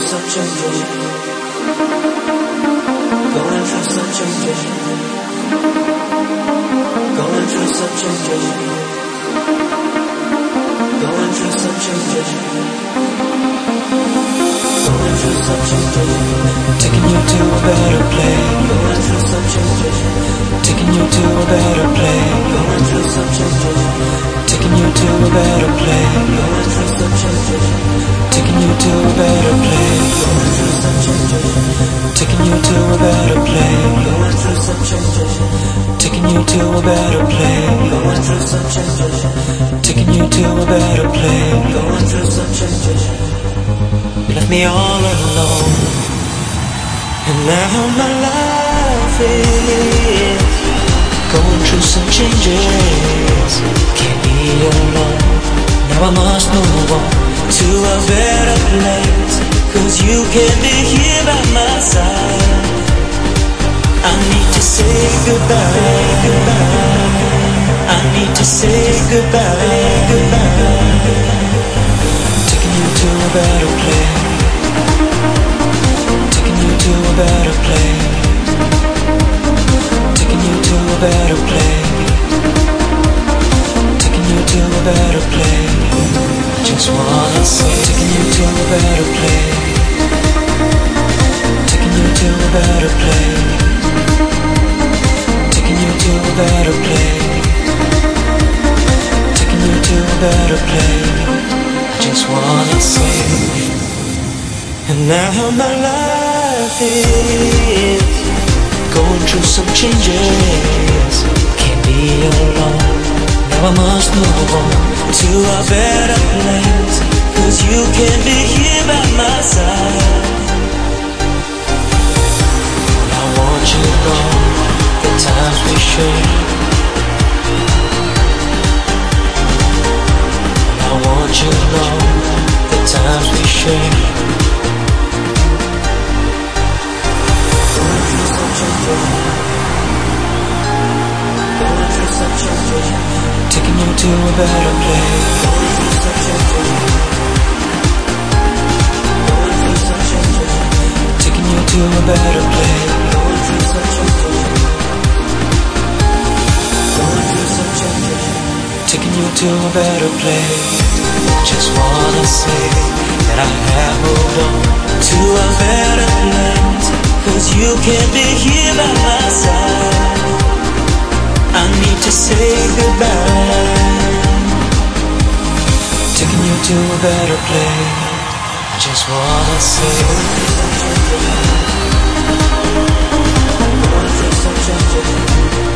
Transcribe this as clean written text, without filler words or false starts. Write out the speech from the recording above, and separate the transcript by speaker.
Speaker 1: some changes. Going through some changes. Going through some changes. Going through some changes. Going through some changes. Taking you to a better place. Going through some changes. Taking you to a better place. Going through some changes. Taking you to a better place. Going through some changes. Taking you to a better place. Going through some changes. Taking you to a better place. Going through some changes. Taking you to a better place. Going through some changes. Taking you to a better place. Going through some changes. You left me all alone, and now my life is going through some changes. Can't be alone. Now I must move on to a better place, 'cause you can't be here by my side. I need to say goodbye, goodbye. I need to say goodbye, goodbye. Taking you to a better place. Taking you to a better place. Taking you to a better place. Taking you to a better place. Just wanna say, taking you to a better place. Taking you to a better place. Taking you to a better place. Taking you to a better place. I just wanna say, and now my life is going through some changes. Can't be alone. Now I must move on to a better place, 'cause you can't be here by my side. I want you to know the times we share. I want you to know the times we share. Going through some changes. Going through some changes. Taking you to a better place. Going through some changes. Going through some changes. Taking you to a better place. Going through some changes. Going through some changes. Taking you to a better place. Just wanna say that I have moved on to a better place, 'cause you can't be here by my side. I need to say goodbye. Taking you to a better place. I just wanna say, going through some changes.